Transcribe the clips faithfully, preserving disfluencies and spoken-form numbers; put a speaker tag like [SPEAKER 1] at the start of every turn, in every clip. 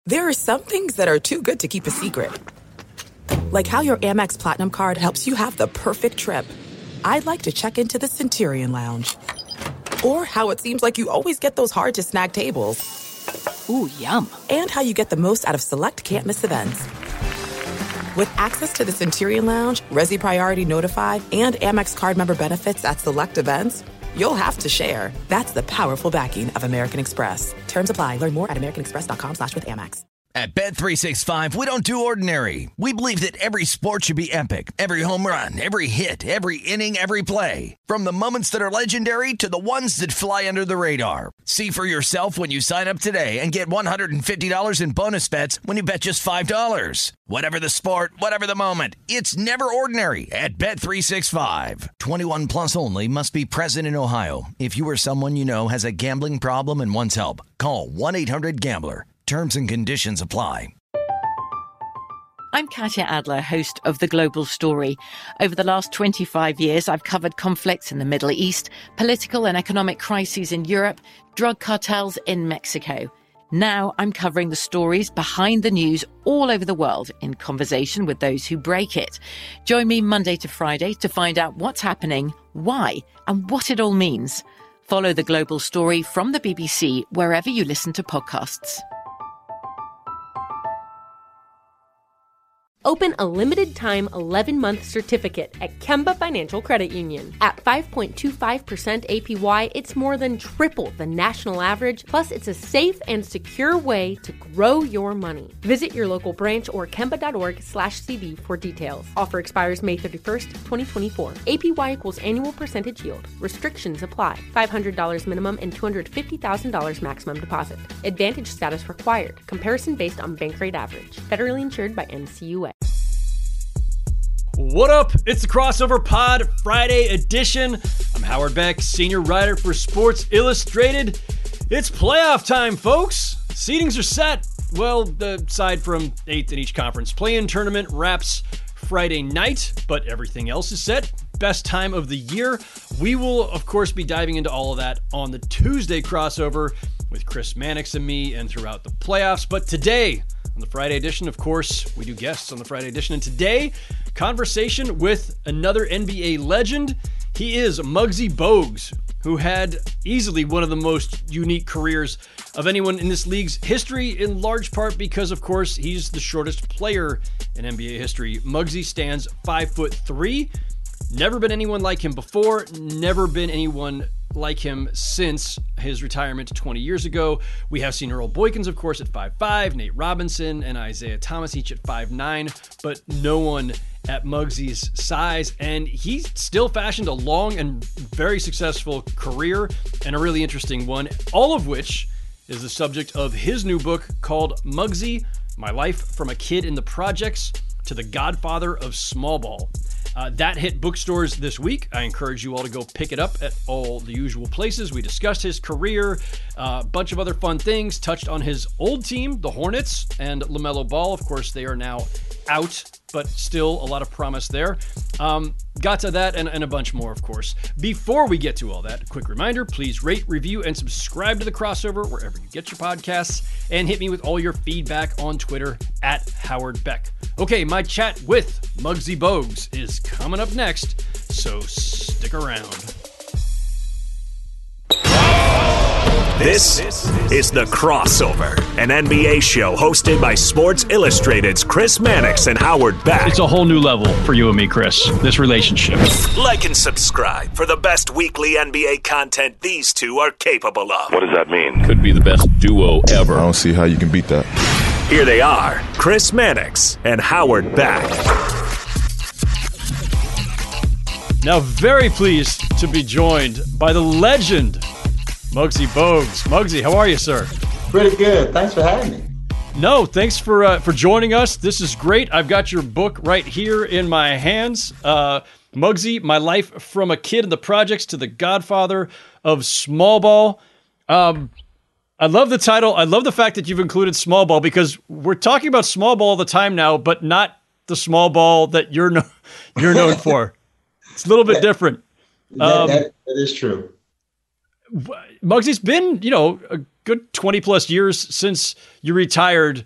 [SPEAKER 1] There are some things that are too good to keep a secret. Like how your Amex Platinum card helps you have the perfect trip. I'd like to check into the Centurion Lounge. Or how it seems like you always get those hard-to-snag tables.
[SPEAKER 2] Ooh, yum.
[SPEAKER 1] And how you get the most out of select can't-miss events. With access to the Centurion Lounge, Resi Priority Notified, and Amex card member benefits at select events, you'll have to share. That's the powerful backing of American Express. Terms apply. Learn more at americanexpress.com slash with Amex.
[SPEAKER 3] At Bet three sixty-five, we don't do ordinary. We believe that every sport should be epic. Every home run, every hit, every inning, every play. From the moments that are legendary to the ones that fly under the radar. See for yourself when you sign up today and get one hundred fifty dollars in bonus bets when you bet just five dollars. Whatever the sport, whatever the moment, it's never ordinary at Bet three sixty-five. twenty-one plus only. Must be present in Ohio. If you or someone you know has a gambling problem and wants help, call one eight hundred gambler. Terms and conditions apply.
[SPEAKER 2] I'm Katya Adler, host of The Global Story. Over the last twenty-five years, I've covered conflicts in the Middle East, political and economic crises in Europe, drug cartels in Mexico. Now I'm covering the stories behind the news all over the world in conversation with those who break it. Join me Monday to Friday to find out what's happening, why, and what it all means. Follow The Global Story from the B B C wherever you listen to podcasts.
[SPEAKER 4] Open a limited-time eleven-month certificate at Kemba Financial Credit Union. At five point two five percent A P Y, it's more than triple the national average, plus it's a safe and secure way to grow your money. Visit your local branch or kemba.org slash CD for details. Offer expires May thirty-first, twenty twenty-four. A P Y equals annual percentage yield. Restrictions apply. five hundred dollars minimum and two hundred fifty thousand dollars maximum deposit. Advantage status required. Comparison based on bank rate average. Federally insured by N C U A.
[SPEAKER 5] What up? It's the Crossover Pod Friday edition. I'm Howard Beck, senior writer for Sports Illustrated. It's playoff time, folks. Seedings are set. Well, aside from eighth in each conference. Play-in tournament wraps Friday night, but everything else is set. Best time of the year. We will, of course, be diving into all of that on the Tuesday crossover with Chris Mannix and me and throughout the playoffs. But today, on the Friday edition, of course, we do guests on the Friday edition. And today, conversation with another N B A legend. He is Muggsy Bogues, who had easily one of the most unique careers of anyone in this league's history, in large part because, of course, he's the shortest player in N B A history. Muggsy stands five foot three. Never been anyone like him before. Never been anyone like him since his retirement twenty years ago. We have seen Earl Boykins, of course, at five five, Nate Robinson and Isaiah Thomas each at five nine, but no one at Muggsy's size, and he still fashioned a long and very successful career, and a really interesting one, all of which is the subject of his new book called Muggsy, My Life from a Kid in the Projects to the Godfather of Small Ball. Uh, that hit bookstores this week. I encourage you all to go pick it up at all the usual places. We discussed his career, a uh, bunch of other fun things, touched on his old team, the Hornets, and LaMelo Ball. Of course, they are now out, but still a lot of promise there. Um, got to that and, and a bunch more, of course. Before we get to all that, a quick reminder, please rate, review, and subscribe to The Crossover wherever you get your podcasts, and hit me with all your feedback on Twitter at Howard Beck. Okay, my chat with Muggsy Bogues is coming up next, so stick around.
[SPEAKER 6] This is The Crossover, an N B A show hosted by Sports Illustrated's Chris Mannix and Howard Beck.
[SPEAKER 5] It's a whole new level for you and me, Chris, this relationship.
[SPEAKER 6] Like and subscribe for the best weekly N B A content these two are capable of.
[SPEAKER 7] What does that mean?
[SPEAKER 8] Could be the best duo ever.
[SPEAKER 9] I don't see how you can beat that.
[SPEAKER 6] Here they are, Chris Mannix and Howard Beck.
[SPEAKER 5] Now, very pleased to be joined by the legend, Muggsy Bogues. Muggsy, how are you, sir?
[SPEAKER 10] Pretty good. Thanks for having me.
[SPEAKER 5] No, thanks for uh, for joining us. This is great. I've got your book right here in my hands. Uh, Muggsy, My Life from a Kid in the Projects to the Godfather of Small Ball. Um, I love the title. I love the fact that you've included small ball, because we're talking about small ball all the time now, but not the small ball that you're no, you're known for. It's a little bit different.
[SPEAKER 10] Um, that, that, that is true.
[SPEAKER 5] Muggsy, it's been, you know, a good twenty plus years since you retired.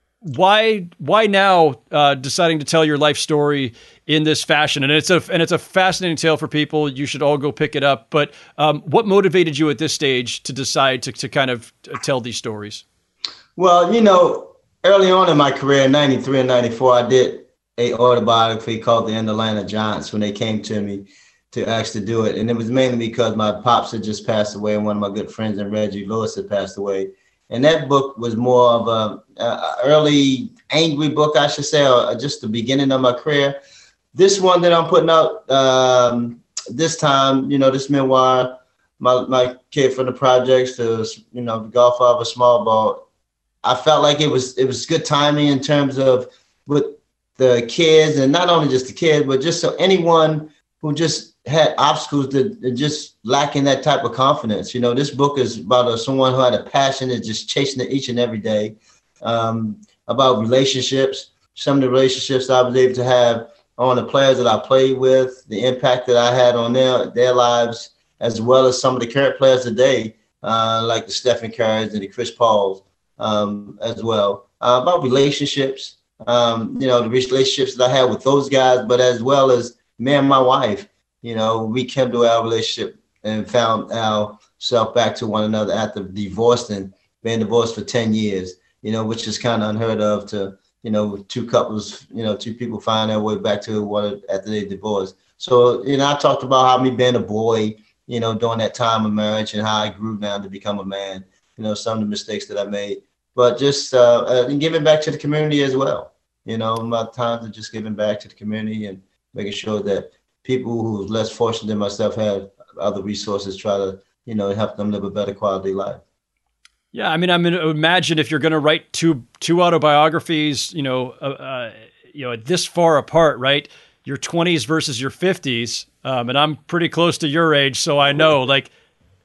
[SPEAKER 5] Why, why now uh, deciding to tell your life story in this fashion? And it's a, and it's a fascinating tale for people. You should all go pick it up. But um, what motivated you at this stage to decide to, to kind of tell these stories?
[SPEAKER 10] Well, you know, early on in my career, in ninety-three and ninety-four, I did a autobiography called The Atlanta Giants when they came to me to actually do it. And it was mainly because my pops had just passed away and one of my good friends, and Reggie Lewis, had passed away. And that book was more of a, a early angry book, I should say, or just the beginning of my career. This one that I'm putting out um, this time, you know, this memoir, my my kid from the projects to, you know, the golf of a small ball. I felt like it was it was good timing in terms of with the kids, and not only just the kids, but just so anyone who just had obstacles that, that just lacking that type of confidence. You know, this book is about a, someone who had a passion and just chasing it each and every day, um, about relationships, some of the relationships I was able to have on the players that I played with, the impact that I had on their, their lives, as well as some of the current players today, uh, like the Stephen Currys and the Chris Pauls um, as well, uh, about relationships, um, you know, the relationships that I had with those guys, but as well as me and my wife. You know, we came to our relationship and found ourselves back to one another after divorcing, being divorced for ten years, you know, which is kind of unheard of to, you know, two couples, you know, two people find their way back to one after they divorced. So, you know, I talked about how me being a boy, you know, during that time of marriage and how I grew down to become a man, you know, some of the mistakes that I made, but just uh, uh, and giving back to the community as well. You know, my times of just giving back to the community and making sure that people who are less fortunate than myself have other resources, try to, you know, help them live a better quality life.
[SPEAKER 5] Yeah, I mean, I mean, imagine if you're going to write two two autobiographies, you know, uh, uh, you know, this far apart, right? Your twenties versus your fifties, um, and I'm pretty close to your age, so I know, like,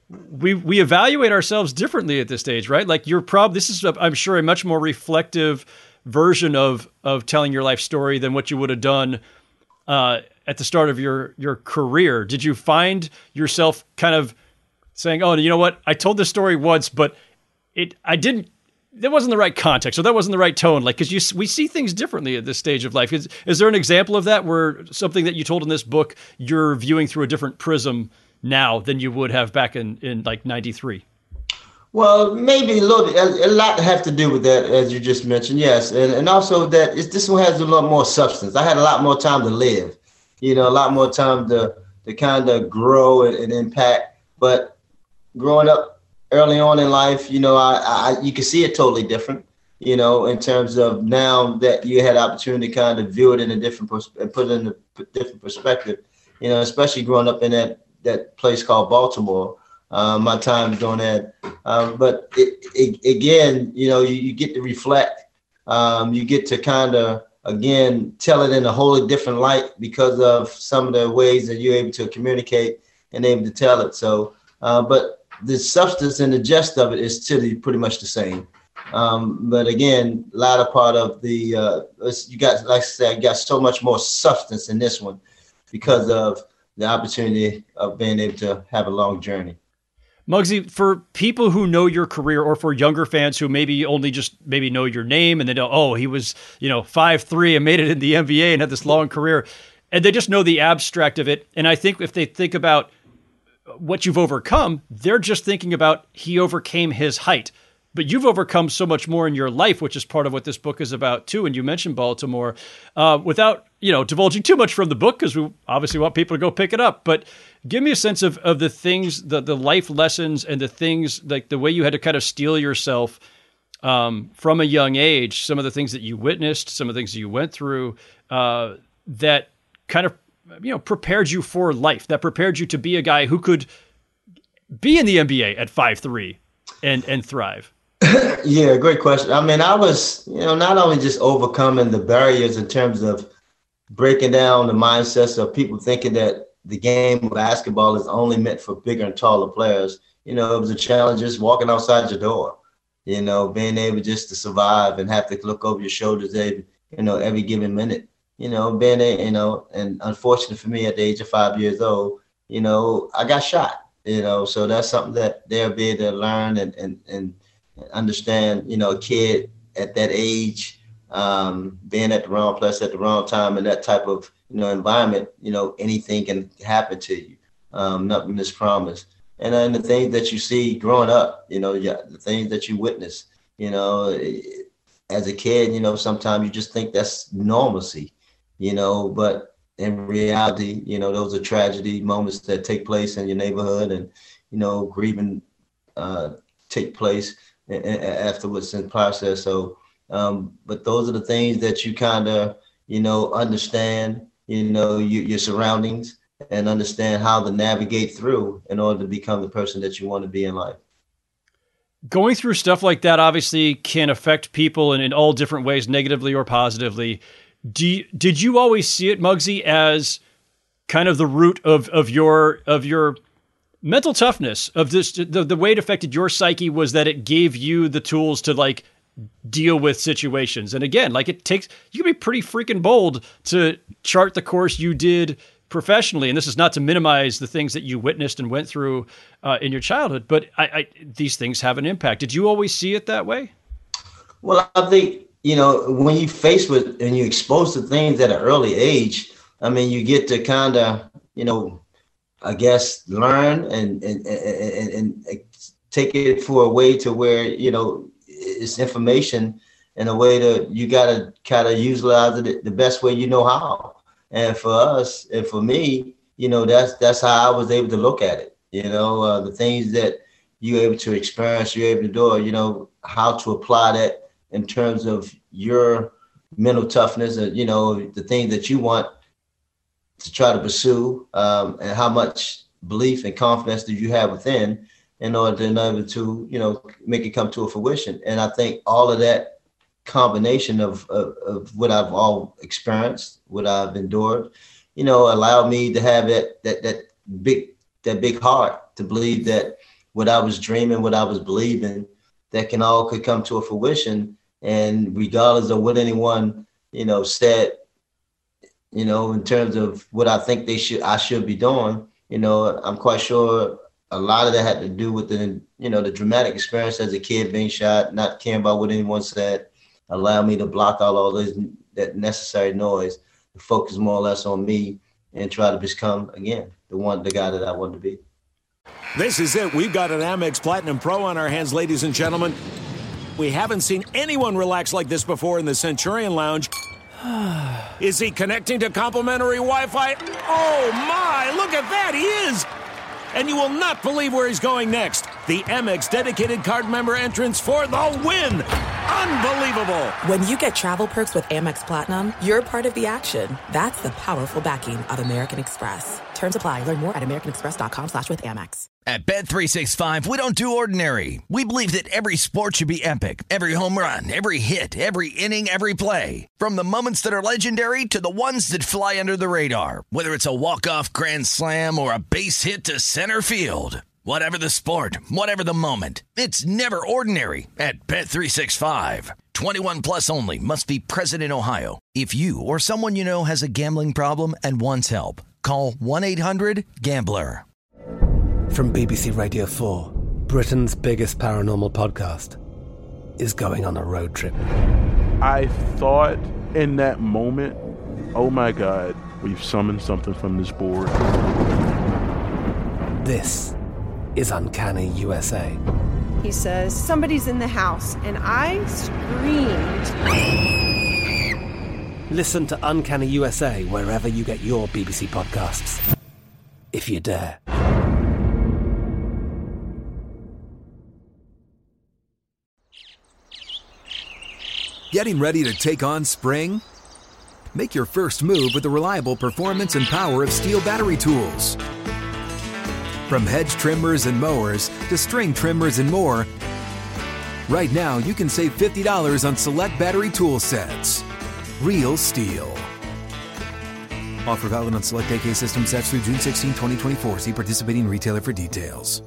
[SPEAKER 5] we we evaluate ourselves differently at this stage, right? Like, you're probably this is, a, I'm sure, a much more reflective version of of telling your life story than what you would have done Uh, at the start of your your career. Did you find yourself kind of saying, "Oh, you know what? I told this story once, but it I didn't. That wasn't the right context, or that wasn't the right tone." Like, because you we see things differently at this stage of life. Is is there an example of that where something that you told in this book you're viewing through a different prism now than you would have back in in like ninety-three?
[SPEAKER 10] Well, maybe a little, a, a lot have to do with that, as you just mentioned, yes. And and also that it's, this one has a lot more substance. I had a lot more time to live, you know, a lot more time to, to kind of grow and, and impact. But growing up early on in life, you know, I, I you can see it totally different, you know, in terms of now that you had opportunity to kind of view it in a different, pers- and put it in a different perspective, you know, especially growing up in that, that place called Baltimore. Uh, my time doing that. Um, but it, it, again, you know, you, you get to reflect. Um, you get to kind of, again, tell it in a wholly different light because of some of the ways that you're able to communicate and able to tell it. So, uh, but the substance and the gist of it is still pretty much the same. Um, but again, a lot of part of the, uh, you got, like I said, you got so much more substance in this one because of the opportunity of being able to have a long journey.
[SPEAKER 5] Muggsy, for people who know your career, or for younger fans who maybe only just maybe know your name and they know, oh, he was, you know, five three and made it in the N B A and had this long career, and they just know the abstract of it. And I think if they think about what you've overcome, they're just thinking about he overcame his height. But you've overcome so much more in your life, which is part of what this book is about too. And you mentioned Baltimore, uh, without, you know, divulging too much from the book, because we obviously want people to go pick it up. But give me a sense of, of the things, the, the life lessons and the things, like the way you had to kind of steel yourself um, from a young age, some of the things that you witnessed, some of the things that you went through uh, that kind of, you know, prepared you for life, that prepared you to be a guy who could be in the N B A at five three and, and thrive.
[SPEAKER 10] Yeah, great question. I mean, I was, you know, not only just overcoming the barriers in terms of breaking down the mindsets of people thinking that the game of basketball is only meant for bigger and taller players. You know, it was a challenge just walking outside your door, you know, being able just to survive and have to look over your shoulders, every, you know, every given minute, you know, being a, you know, and unfortunately for me at the age of five years old, you know, I got shot. you know, so that's something that they'll be able to learn and, and, and understand, you know, a kid at that age, um, being at the wrong place at the wrong time in that type of, you know, environment, you know, anything can happen to you. Um, nothing is promised. And then the things that you see growing up, you know, yeah, the things that you witness, you know, as a kid, you know, sometimes you just think that's normalcy, you know, but in reality, you know, those are tragedy moments that take place in your neighborhood, and, you know, grieving uh, take place afterwards in the process. So, um, but those are the things that you kind of, you know, understand, you know, you, your surroundings, and understand how to navigate through in order to become the person that you want to be in life.
[SPEAKER 5] Going through stuff like that obviously can affect people in, in all different ways, negatively or positively. Do you, did you always see it, Muggsy, as kind of the root of, of your of your mental toughness, of this, the, the way it affected your psyche was that it gave you the tools to like deal with situations? And again, like it takes, you can be pretty freaking bold to chart the course you did professionally. And this is not to minimize the things that you witnessed and went through uh, in your childhood, but I, I, these things have an impact. Did you always see it that way?
[SPEAKER 10] Well, I think, you know, when you face with and you expose to things at an early age, I mean, you get to kind of, you know, I guess, learn and, and, and, and take it for a way to where, you know, it's information in a way that you got to kind of utilize it the best way you know how. And for us, and for me, you know, that's that's how I was able to look at it. You know, uh, the things that you're able to experience, you're able to do, you know, how to apply that in terms of your mental toughness, and, you know, the things that you want to try to pursue, um, and how much belief and confidence do you have within in order to, in order to, you know, make it come to a fruition. And I think all of that combination of, of, of what I've all experienced, what I've endured, you know, allowed me to have that, that, that big, that big heart to believe that what I was dreaming, what I was believing, that can all could come to a fruition. And regardless of what anyone, you know, said, you know, in terms of what I think they should, I should be doing, you know, I'm quite sure a lot of that had to do with the, you know, the dramatic experience as a kid being shot, not caring about what anyone said, allow me to block out all this, that necessary noise, to focus more or less on me and try to become, again, the one, the guy that I want to be.
[SPEAKER 7] This is it. We've got an Amex Platinum Pro on our hands, ladies and gentlemen. We haven't seen anyone relax like this before in the Centurion Lounge. Is he connecting to complimentary Wi-Fi? Oh, my, look at that, he is! And you will not believe where he's going next. The Amex dedicated card member entrance for the win. Unbelievable.
[SPEAKER 1] When you get travel perks with Amex Platinum, you're part of the action. That's the powerful backing of American Express. Terms apply. Learn more at americanexpress.com slash with Amex.
[SPEAKER 3] At Bet three sixty-five, we don't do ordinary. We believe that every sport should be epic. Every home run, every hit, every inning, every play. From the moments that are legendary to the ones that fly under the radar. Whether it's a walk-off grand slam or a base hit to center field. Whatever the sport, whatever the moment, it's never ordinary at Bet three sixty-five. twenty-one plus only. Must be present in Ohio. If you or someone you know has a gambling problem and wants help, call one eight hundred gambler.
[SPEAKER 9] From B B C Radio four, Britain's biggest paranormal podcast is going on a road trip.
[SPEAKER 11] I thought in that moment, oh my God, we've summoned something from this board.
[SPEAKER 9] This is Uncanny U S A.
[SPEAKER 12] He says, somebody's in the house, and I screamed.
[SPEAKER 9] Listen to Uncanny U S A wherever you get your B B C podcasts, if you dare.
[SPEAKER 13] Getting ready to take on spring? Make your first move with the reliable performance and power of Steel battery tools. From hedge trimmers and mowers to string trimmers and more, right now you can save fifty dollars on select battery tool sets. Real Steel. Offer valid on select A K system sets through June sixteenth, twenty twenty-four. See participating retailer for details.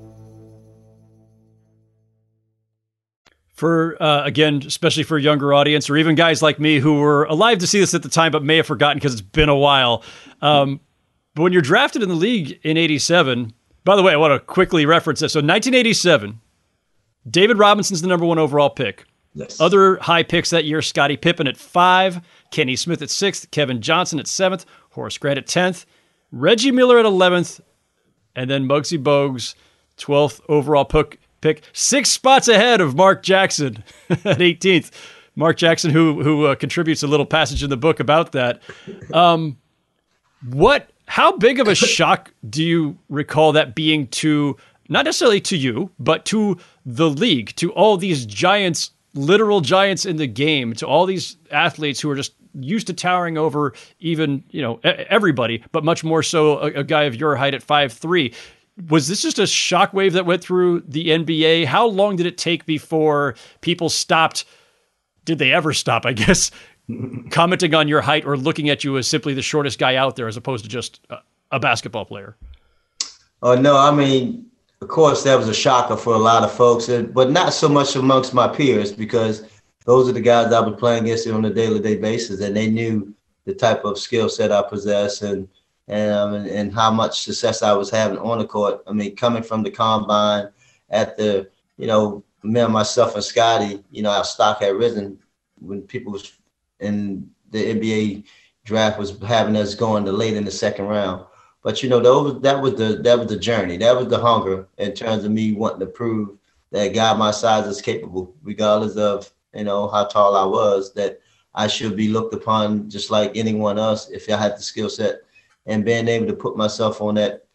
[SPEAKER 5] For, uh, again, especially for a younger audience, or even guys like me who were alive to see this at the time but may have forgotten because it's been a while. Um, but when you're drafted in the league in eighty-seven, By the way, I want to quickly reference this. So nineteen eighty-seven, David Robinson's the number one overall pick.
[SPEAKER 10] Yes.
[SPEAKER 5] Other high picks that year, Scottie Pippen at five, Kenny Smith at sixth, Kevin Johnson at seventh, Horace Grant at tenth, Reggie Miller at eleventh, and then Muggsy Bogues, twelfth overall pick, pick six spots ahead of Mark Jackson at eighteenth. Mark Jackson, who who uh, contributes a little passage in the book about that. Um, what? How big of a shock do you recall that being to, not necessarily to you, but to the league, to all these giants, literal giants in the game, to all these athletes who are just used to towering over even, you know, everybody, but much more so a, a guy of your height at five three. Was this just a shockwave that went through the N B A? How long did it take before people stopped? Did they ever stop, I guess, commenting on your height or looking at you as simply the shortest guy out there as opposed to just a, a basketball player?
[SPEAKER 10] Oh, no, I mean, of course, that was a shocker for a lot of folks, but not so much amongst my peers, because those are the guys I was playing against on a day-to-day basis, and they knew the type of skill set I possess and and, um, and and how much success I was having on the court. I mean, coming from the combine at the, you know, me and myself and Scottie, you know, our stock had risen when people was in the N B A draft was having us going to late in the second round. But, you know, that was, that was the that was the journey. That was the hunger in terms of me wanting to prove that a guy my size is capable, regardless of, you know, how tall I was, that I should be looked upon just like anyone else if I had the skill set. And being able to put myself on that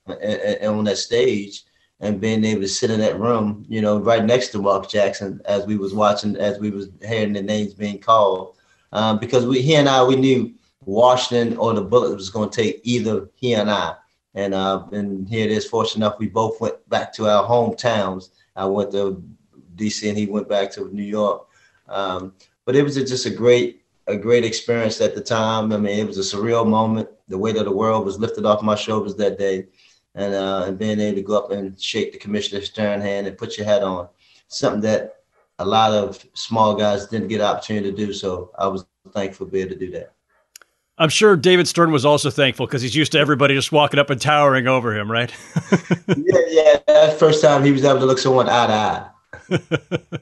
[SPEAKER 10] on that stage and being able to sit in that room, you know, right next to Mark Jackson as we was watching, as we was hearing the names being called. Um, because we, he and I, we knew Washington or the Bullets was going to take either he and I. And uh, and here it is, fortunate enough, we both went back to our hometowns. I went to D C and he went back to New York. Um, but it was a, just a great, a great experience at the time. I mean, it was a surreal moment. The weight of the world was lifted off my shoulders that day. And, uh, and being able to go up and shake the commissioner's stern hand and put your hat on, something that a lot of small guys didn't get an opportunity to do. So I was thankful to be able to do that.
[SPEAKER 5] I'm sure David Stern was also thankful because he's used to everybody just walking up and towering over him, right?
[SPEAKER 10] yeah, yeah. That's the first time he was able to look someone eye to eye.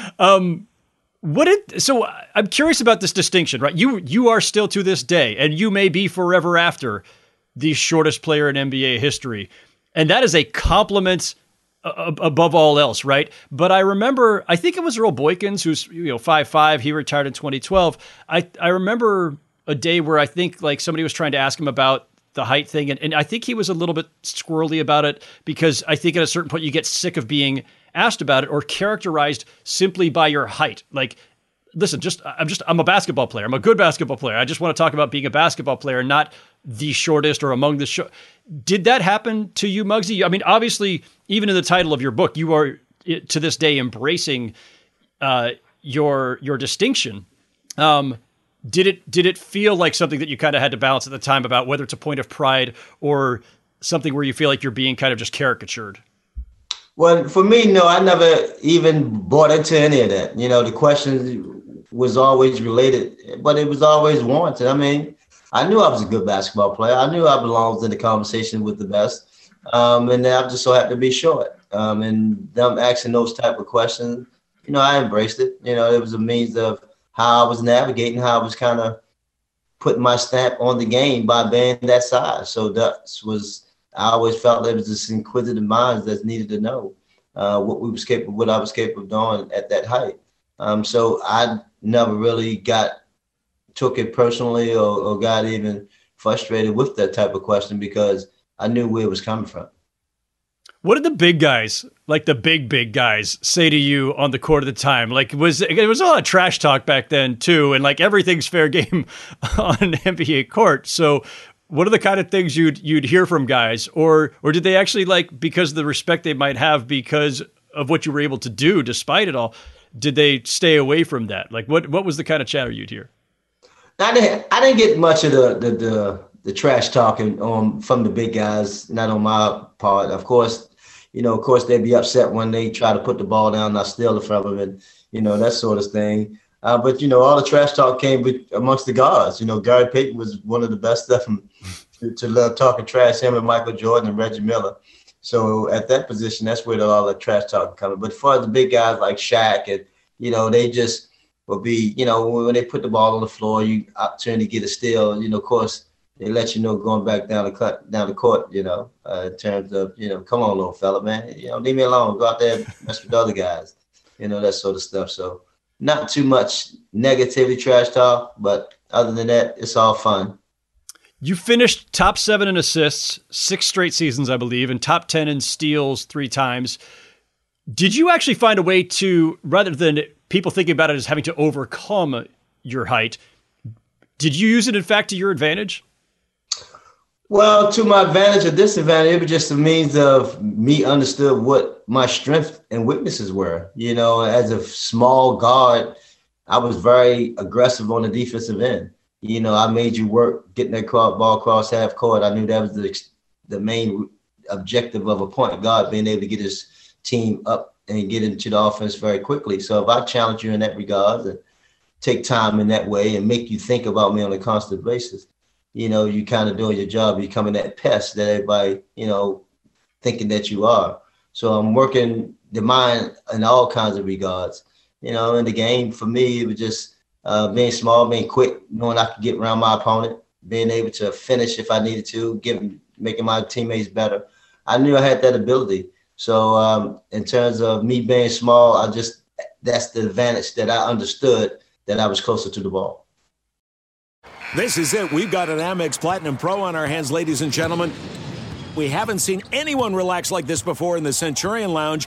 [SPEAKER 5] um, what did, so I'm curious about this distinction, right? You you are still to this day, and you may be forever after, the shortest player in N B A history. And that is a compliment uh, above all else, right? But I remember, I think it was Earl Boykins, who's, you know, five five. He retired in twenty twelve. I, I remember a day where I think like somebody was trying to ask him about the height thing. And, and I think he was a little bit squirrely about it because I think at a certain point you get sick of being asked about it or characterized simply by your height. Like, listen, just I'm just I'm a basketball player. I'm a good basketball player. I just want to talk about being a basketball player, not the shortest or among the short. Did that happen to you, Muggsy? I mean, obviously, even in the title of your book, you are to this day embracing uh, your your distinction. Um, did it did it feel like something that you kind of had to balance at the time about whether it's a point of pride or something where you feel like you're being kind of just caricatured?
[SPEAKER 10] Well, for me, no, I never even bought into any of that. You know, the questions was always related, but it was always warranted. I mean, I knew I was a good basketball player. I knew I belonged in the conversation with the best. Um, and I just so happened to be short. Um, and them asking those type of questions, you know, I embraced it. You know, it was a means of how I was navigating, how I was kind of putting my stamp on the game by being that size. So that was, I always felt there was this inquisitive minds that needed to know uh, what we was capable, what I was capable of doing at that height. Um, so I never really got, took it personally or, or got even frustrated with that type of question because I knew where it was coming from.
[SPEAKER 5] What did the big guys, like the big, big guys, say to you on the court at the time? Like, was it was a lot of trash talk back then, too, and like everything's fair game on an N B A court. So what are the kind of things you'd you'd hear from guys? Or or did they actually, like, because of the respect they might have because of what you were able to do despite it all, did they stay away from that? Like, what, what was the kind of chatter you'd hear?
[SPEAKER 10] I didn't, I didn't get much of the the, the, the trash talking um, from the big guys, not on my part. Of course, you know, of course, they'd be upset when they try to put the ball down and I steal it from them and, you know, that sort of thing. Uh, but, you know, all the trash talk came with, amongst the guards. You know, Gary Payton was one of the best of them to, to love talking trash, him and Michael Jordan and Reggie Miller. So at that position, that's where all the trash talk coming. But for the big guys like Shaq, and you know, they just will be, you know, when they put the ball on the floor, you opportunity to get a steal. You know, of course, they let you know going back down the cut down the court. You know, uh, in terms of, you know, come on, little fella, man, you know, leave me alone. Go out there and mess with the other guys. You know, that sort of stuff. So not too much negativity, trash talk, but other than that, it's all fun.
[SPEAKER 5] You finished top seven in assists, six straight seasons, I believe, and top ten in steals three times. Did you actually find a way to, rather than people thinking about it as having to overcome your height, did you use it, in fact, to your advantage?
[SPEAKER 10] Well, to my advantage or disadvantage, it was just a means of me understood what my strengths and weaknesses were. You know, as a small guard, I was very aggressive on the defensive end. You know, I made you work getting that ball across half court. I knew that was the the main objective of a point guard, being able to get his team up and get into the offense very quickly. So if I challenge you in that regard and take time in that way and make you think about me on a constant basis, you know, you kind of doing your job, you're becoming that pest that everybody, you know, thinking that you are. So I'm working the mind in all kinds of regards. You know, in the game, for me, it was just uh, being small, being quick, knowing I could get around my opponent, being able to finish if I needed to, giving, making my teammates better. I knew I had that ability. So um, in terms of me being small, I just, that's the advantage that I understood, that I was closer to the ball.
[SPEAKER 7] This is it. We've got an Amex Platinum Pro on our hands, ladies and gentlemen. We haven't seen anyone relax like this before in the Centurion Lounge.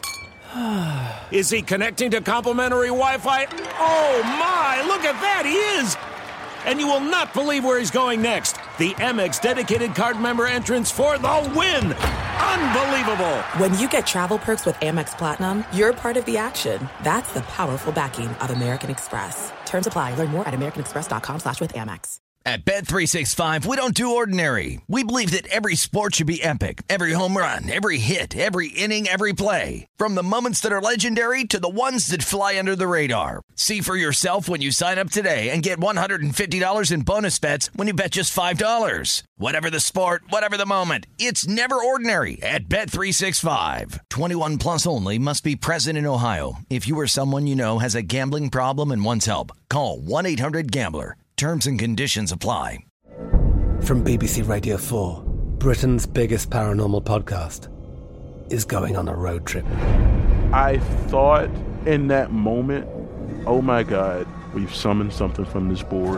[SPEAKER 7] Is he connecting to complimentary Wi-Fi? Oh, my. Look at that. He is. And you will not believe where he's going next. The Amex dedicated card member entrance for the win. Unbelievable.
[SPEAKER 1] When you get travel perks with Amex Platinum, you're part of the action. That's the powerful backing of American Express. Terms apply. Learn more at americanexpress.com slash with Amex.
[SPEAKER 3] At Bet three sixty-five, we don't do ordinary. We believe that every sport should be epic. Every home run, every hit, every inning, every play. From the moments that are legendary to the ones that fly under the radar. See for yourself when you sign up today and get one hundred fifty dollars in bonus bets when you bet just five dollars. Whatever the sport, whatever the moment, it's never ordinary at Bet three sixty-five. twenty-one plus only. Must be present in Ohio. If you or someone you know has a gambling problem and wants help, call one eight hundred gambler. Terms and conditions apply.
[SPEAKER 9] From B B C Radio four, Britain's biggest paranormal podcast is going on a road trip.
[SPEAKER 11] I thought in that moment, oh my God, we've summoned something from this board.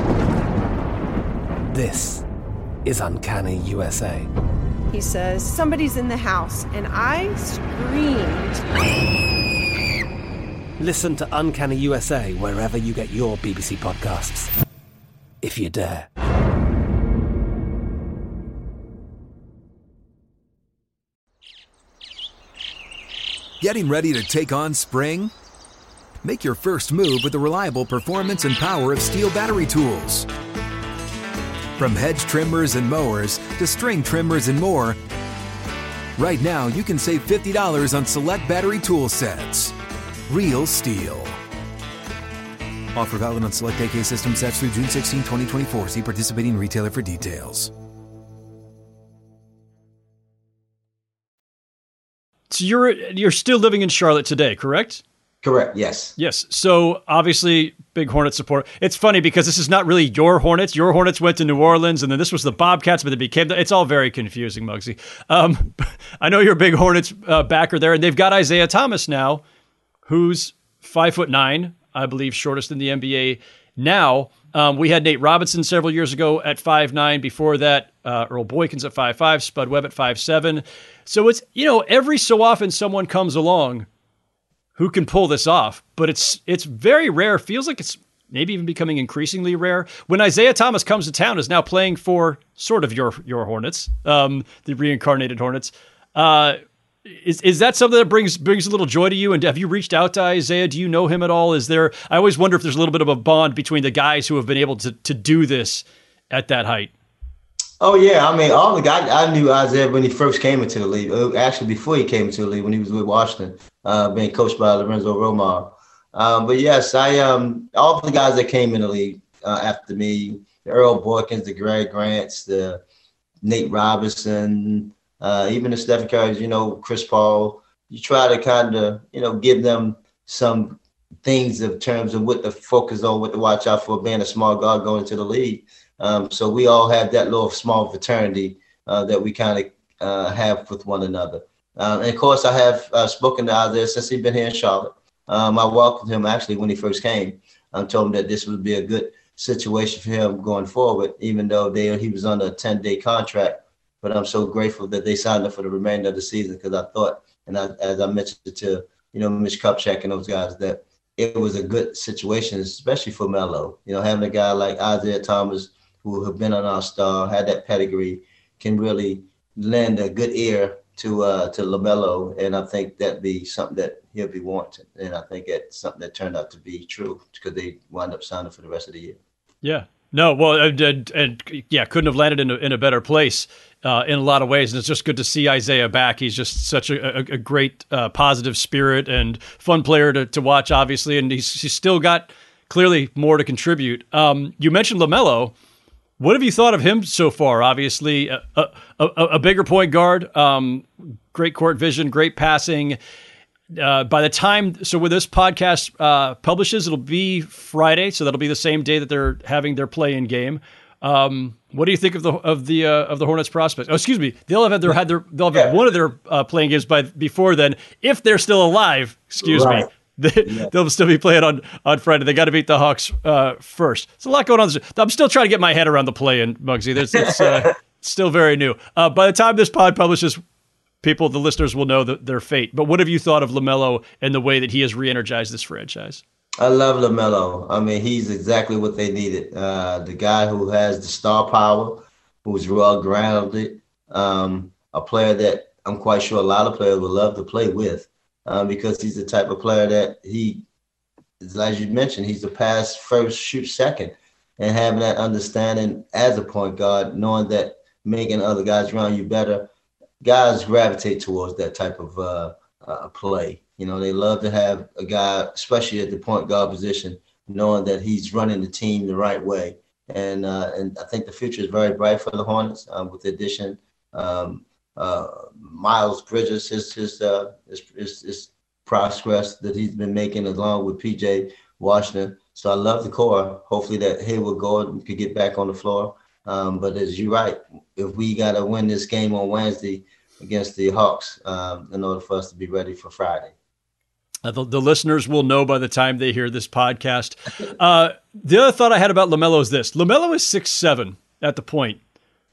[SPEAKER 9] This is Uncanny U S A.
[SPEAKER 12] He says, somebody's in the house, and I screamed.
[SPEAKER 9] Listen to Uncanny U S A wherever you get your B B C podcasts, if you dare.
[SPEAKER 13] Getting ready to take on spring? Make your first move with the reliable performance and power of Steel battery tools. From hedge trimmers and mowers to string trimmers and more, right now you can save fifty dollars on select battery tool sets. Real Steel. Offer valid on select A K system sets through June sixteenth, twenty twenty-four. See participating retailer for details.
[SPEAKER 5] So you're you're still living in Charlotte today, correct?
[SPEAKER 10] Correct, yes.
[SPEAKER 5] Yes. So obviously, big Hornets support. It's funny because this is not really your Hornets. Your Hornets went to New Orleans, and then this was the Bobcats, but they became the, it's all very confusing, Muggsy. Um, I know you're a big Hornets uh, backer there, and they've got Isaiah Thomas now, who's five foot nine, I believe, shortest in the N B A now. Um, we had Nate Robinson several years ago at five nine. Before that, uh, Earl Boykins at five five, Spud Webb at five seven. So it's, you know, every so often someone comes along who can pull this off, but it's it's very rare. Feels like it's maybe even becoming increasingly rare. When Isaiah Thomas comes to town, is now playing for sort of your your Hornets, um, the reincarnated Hornets. Uh, Is is that something that brings brings a little joy to you? And have you reached out to Isaiah? Do you know him at all? Is there? I always wonder if there's a little bit of a bond between the guys who have been able to to do this at that height.
[SPEAKER 10] Oh yeah, I mean, all the guys. I knew Isaiah when he first came into the league. Actually, before he came into the league, when he was with Washington, uh, being coached by Lorenzo Romar. Um, but yes, I um all the guys that came in the league uh, after me, the Earl Boykins, the Greg Grants, the Nate Robinson. Uh, even the Stephen Curry's, you know, Chris Paul, you try to kind of, you know, give them some things in terms of what to focus on, what to watch out for being a small guard going into the league. Um, so we all have that little small fraternity uh, that we kind of uh, have with one another. Um, and of course, I have uh, spoken to Isaiah since he's been here in Charlotte. Um, I welcomed him actually when he first came. I told him that this would be a good situation for him going forward, even though they, he was on a ten-day contract. But I'm so grateful that they signed him for the remainder of the season because I thought, and I, as I mentioned to you know Mitch Kupchak and those guys, that it was a good situation, especially for Melo. You know, having a guy like Isaiah Thomas, who have been on our star, had that pedigree, can really lend a good ear to uh, to LaMelo, and I think that'd be something that he'll be wanting. And I think that's something that turned out to be true because they wound up signing for the rest of the year.
[SPEAKER 5] Yeah. No, well, and, and, and yeah, couldn't have landed in a, in a better place uh, in a lot of ways. And it's just good to see Isaiah back. He's just such a, a, a great uh, positive spirit and fun player to, to watch, obviously. And he's, he's still got clearly more to contribute. Um, you mentioned LaMelo. What have you thought of him so far? Obviously, a, a, a, a bigger point guard, um, great court vision, great passing. Uh, by the time, so when this podcast uh, publishes, it'll be Friday, so that'll be the same day that they're having their play-in game. Um, what do you think of the of the uh, of the Hornets prospects? Oh, excuse me, they'll have had their had their they'll have had one of their uh, playing games by before then, if they're still alive. Excuse right. me. They, yeah. They'll still be playing on, on Friday. They got to beat the Hawks uh, first. There's a lot going on. I'm still trying to get my head around the play-in, Muggsy. There's, it's uh, still very new. Uh, by the time this pod publishes, people, the listeners will know the, their fate. But what have you thought of LaMelo and the way that he has re-energized this franchise?
[SPEAKER 10] I love LaMelo. I mean, he's exactly what they needed. Uh, the guy who has the star power, who's well-grounded, um, a player that I'm quite sure a lot of players would love to play with. Um, because he's the type of player that he, as you mentioned, he's a pass first, shoot second, and having that understanding as a point guard, knowing that making other guys around you better, guys gravitate towards that type of uh, uh, play. You know, they love to have a guy, especially at the point guard position, knowing that he's running the team the right way. And uh, and I think the future is very bright for the Hornets um, with the addition. Um, Uh, Miles Bridges, his his, uh, his his his progress that he's been making along with P J Washington. So I love the core. Hopefully that Hayward Gordon could get back on the floor. Um, but as you're right, if we got to win this game on Wednesday against the Hawks um, in order for us to be ready for Friday.
[SPEAKER 5] Uh, the, the listeners will know by the time they hear this podcast. Uh, the other thought I had about LaMelo is this. LaMelo is six seven at the point.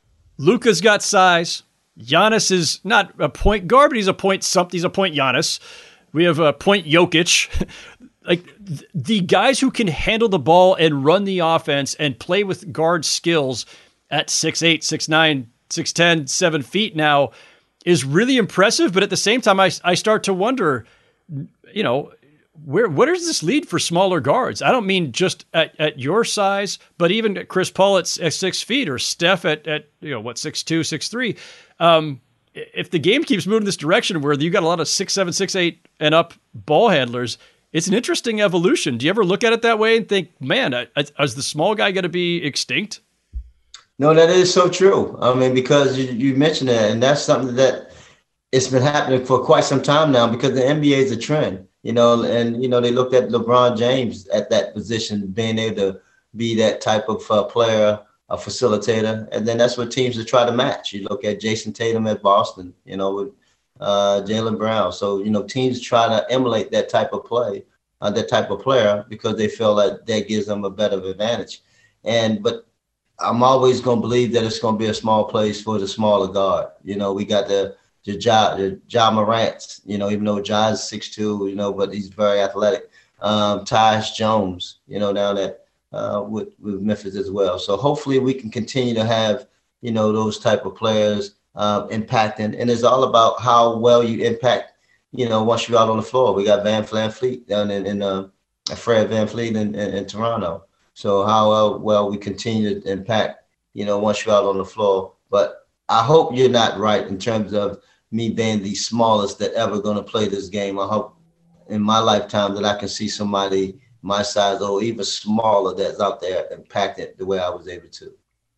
[SPEAKER 5] Luka's got size. Giannis is not a point guard, but he's a point something. He's a point Giannis. We have a point Jokic. Like th- the guys who can handle the ball and run the offense and play with guard skills at six eight, six nine, six ten, seven feet now is really impressive. But at the same time, I, I start to wonder, you know, where where does this lead for smaller guards? I don't mean just at, at your size, but even at Chris Paul at, at six feet or Steph at, at you know, what, six two, six three. Um, if the game keeps moving this direction where you got a lot of six seven, six eight and up ball handlers, it's an interesting evolution. Do you ever look at it that way and think, man, is the small guy going to be extinct?
[SPEAKER 10] No, that is so true. I mean, because you, you mentioned that, and that's something that it's been happening for quite some time now because the N B A is a trend, you know, and, you know, they looked at LeBron James at that position, being able to be that type of uh, player, a facilitator, and then that's what teams are try to match. You look at Jason Tatum at Boston, you know, with uh, Jaylen Brown. So, you know, teams try to emulate that type of play, uh, that type of player, because they feel like that gives them a better advantage. And, but I'm always going to believe that it's going to be a small place for the smaller guard. You know, we got the, the Ja, the Ja Morant, you know, even though Ja is six two, you know, but he's very athletic. Um, Tyus Jones, you know, down at, Uh, with, with Memphis as well. So hopefully we can continue to have, you know, those type of players uh, impacting. And it's all about how well you impact, you know, once you're out on the floor. We got Van Fleet down in, in uh, Fred Van Fleet in, in, in Toronto. So how well, well we continue to impact, you know, once you're out on the floor. But I hope you're not right in terms of me being the smallest that ever going to play this game. I hope in my lifetime that I can see somebody my size or even smaller that's out there impacted the way I was able to.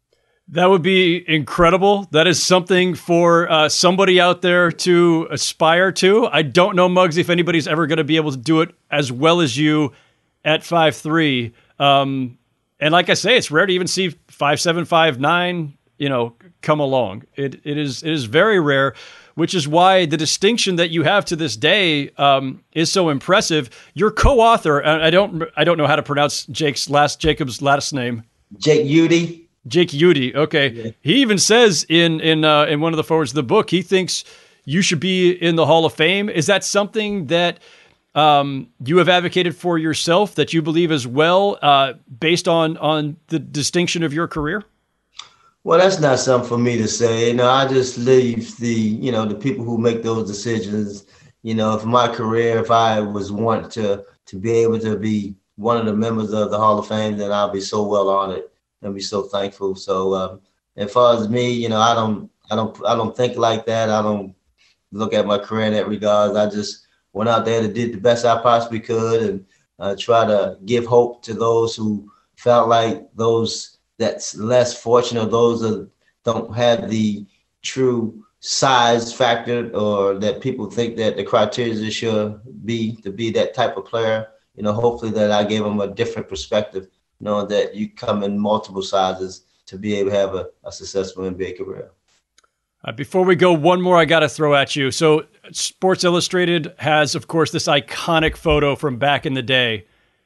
[SPEAKER 5] That would be incredible. That is something for uh, somebody out there to aspire to. I don't know, Muggsy, if anybody's ever going to be able to do it as well as you at five three. Um, and like I say, it's rare to even see five seven, five nine, you know, come along. It it is it is very rare, which is why the distinction that you have to this day um, is so impressive. Your co-author, I don't I don't know how to pronounce Jake's last Jacob's last name.
[SPEAKER 10] Jake Udy.
[SPEAKER 5] Jake Udy. Okay. Yeah. He even says in in uh, in one of the forwards of the book, he thinks you should be in the Hall of Fame. Is that something that um, you have advocated for yourself, that you believe as well, uh, based on on the distinction of your career?
[SPEAKER 10] Well, that's not something for me to say. You know, I just leave the, you know, the people who make those decisions. You know, if my career, if I was want to to be able to be one of the members of the Hall of Fame, then I'll be so well honored and be so thankful. So, um, as far as me, you know, I don't, I don't, I don't think like that. I don't look at my career in that regard. I just went out there and did the best I possibly could, and uh, try to give hope to those who felt like those that's less fortunate, those that don't have the true size factor, or that people think that the criteria should be to be that type of player. You know, hopefully that I gave them a different perspective, knowing that you come in multiple sizes to be able to have a, a successful N B A career.
[SPEAKER 5] Uh, before we go, one more I got to throw at you. So Sports Illustrated has, of course, this iconic photo from back in the day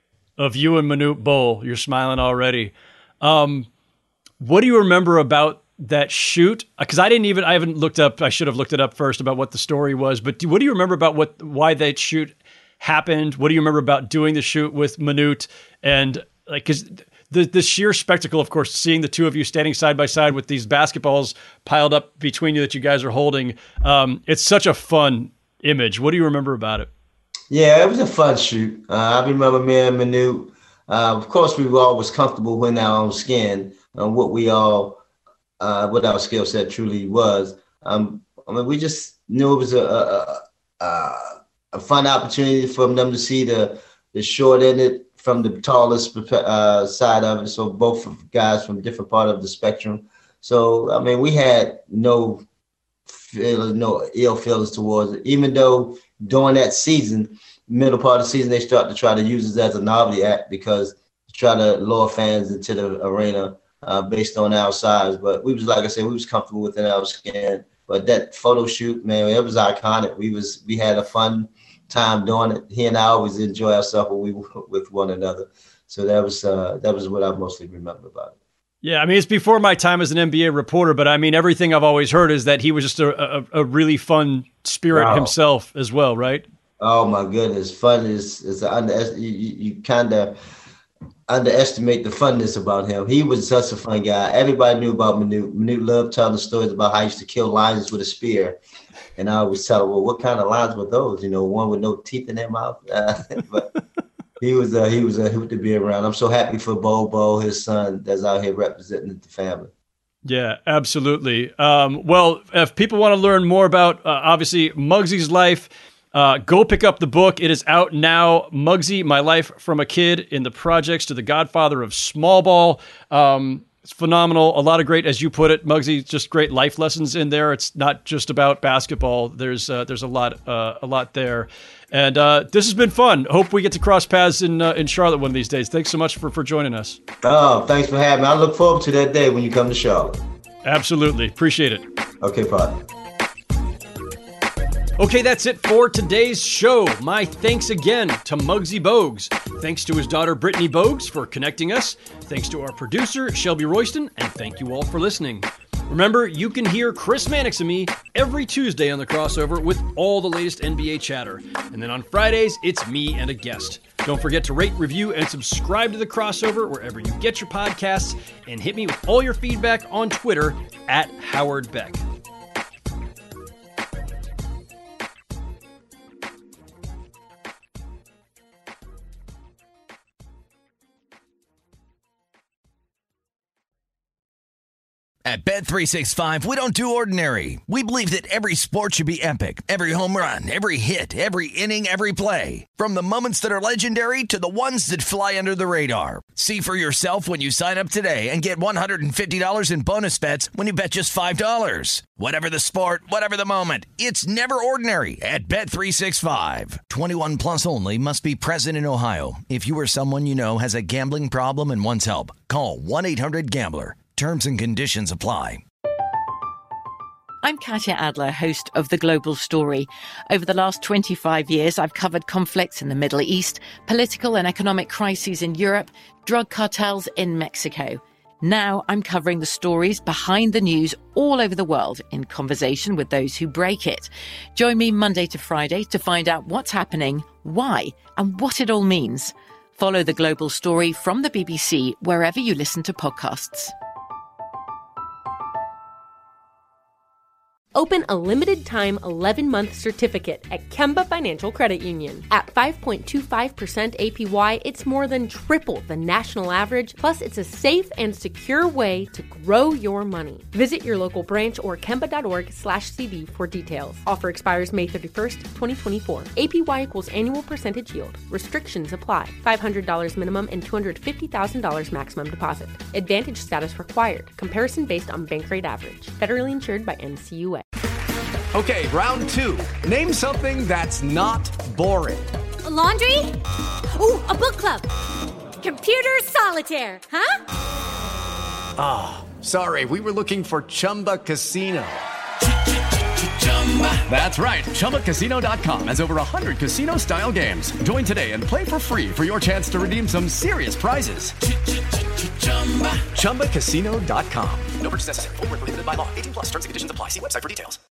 [SPEAKER 5] of you and Manute Bol. You're smiling already. Um, what do you remember about that shoot? Because I didn't even, I haven't looked up, I should have looked it up first about what the story was, but do, what do you remember about what why that shoot happened? What do you remember about doing the shoot with Manute? And like, because the the sheer spectacle, of course, seeing the two of you standing side by side with these basketballs piled up between you that you guys are holding, um, it's such a fun image. What do you remember about it?
[SPEAKER 10] Yeah, it was a fun shoot. Uh, I remember me and Manute. Uh, of course, we were always comfortable in our own skin and what we all, uh, what our skill set truly was. Um, I mean, we just knew it was a a, a, a fun opportunity for them to see the the short end from the tallest uh, side of it. So both guys from different part of the spectrum. So, I mean, we had no feelings, no ill feelings towards it, even though during that season, middle part of the season, they start to try to use it as a novelty act because try to lure fans into the arena uh, based on our size. But we was, like I said, we was comfortable within our skin. But that photo shoot, man, it was iconic. We was we had a fun time doing it. He and I always enjoy ourselves when we were with one another. So that was uh, that was what I mostly remember about it.
[SPEAKER 5] Yeah, I mean, it's before my time as an N B A reporter, but I mean, everything I've always heard is that he was just a, a, a really fun spirit wow. himself as well, right?
[SPEAKER 10] Oh my goodness, fun is is under, you, you kind of underestimate the funness about him. He was such a fun guy. Everybody knew about Manute. Manute loved telling stories about how he used to kill lions with a spear. And I always tell him, well, what kind of lions were those? You know, one with no teeth in their mouth. Uh, but he was uh, he was a hoot to be around. I'm so happy for Bobo, his son, that's out here representing the family.
[SPEAKER 5] Yeah, absolutely. Um, well, if people want to learn more about, uh, obviously, Muggsy's life, uh, go pick up the book. It is out now. Muggsy, My Life from a Kid in the Projects to the Godfather of Small Ball. Um, It's phenomenal. A lot of great, as you put it, Muggsy, just great life lessons in there. It's not just about basketball. There's uh, there's a lot uh, a lot there. And uh, this has been fun. Hope we get to cross paths in uh, in Charlotte one of these days. Thanks so much for, for joining us.
[SPEAKER 10] Oh, thanks for having me. I look forward to that day when you come to Charlotte.
[SPEAKER 5] Absolutely. Appreciate it.
[SPEAKER 10] Okay, partner.
[SPEAKER 5] Okay, that's it for today's show. My thanks again to Muggsy Bogues. Thanks to his daughter, Brittany Bogues, for connecting us. Thanks to our producer, Shelby Royston, and thank you all for listening. Remember, you can hear Chris Mannix and me every Tuesday on The Crossover with all the latest N B A chatter. And then on Fridays, it's me and a guest. Don't forget to rate, review, and subscribe to The Crossover wherever you get your podcasts. And hit me with all your feedback on Twitter at Howard Beck.
[SPEAKER 3] At Bet three sixty-five, we don't do ordinary. We believe that every sport should be epic. Every home run, every hit, every inning, every play. From the moments that are legendary to the ones that fly under the radar. See for yourself when you sign up today and get one hundred fifty dollars in bonus bets when you bet just five dollars. Whatever the sport, whatever the moment, it's never ordinary at Bet three sixty-five. twenty-one plus only. Must be present in Ohio. If you or someone you know has a gambling problem and wants help, call one eight hundred gambler. Terms and conditions apply.
[SPEAKER 2] I'm Katya Adler, host of The Global Story. Over the last twenty-five years, I've covered conflicts in the Middle East, political and economic crises in Europe, drug cartels in Mexico. Now I'm covering the stories behind the news all over the world in conversation with those who break it. Join me Monday to Friday to find out what's happening, why, and what it all means. Follow The Global Story from the B B C wherever you listen to podcasts.
[SPEAKER 4] Open a limited-time eleven-month certificate at Kemba Financial Credit Union. At five point two five percent A P Y, it's more than triple the national average, plus it's a safe and secure way to grow your money. Visit your local branch or kemba.org slash CD for details. Offer expires May thirty-first, twenty twenty-four. A P Y equals annual percentage yield. Restrictions apply. five hundred dollars minimum and two hundred fifty thousand dollars maximum deposit. Advantage status required. Comparison based on bank rate average. Federally insured by N C U A.
[SPEAKER 14] Okay, round two. Name something that's not boring.
[SPEAKER 15] A laundry? Ooh, a book club. Computer solitaire, huh?
[SPEAKER 14] Ah, oh, sorry, we were looking for Chumba Casino. That's right, Chumba Casino dot com has over one hundred casino-style games. Join today and play for free for your chance to redeem some serious prizes. Chumba Casino dot com. No purchase necessary. Void where prohibited by law. eighteen plus terms and conditions apply. See website for details.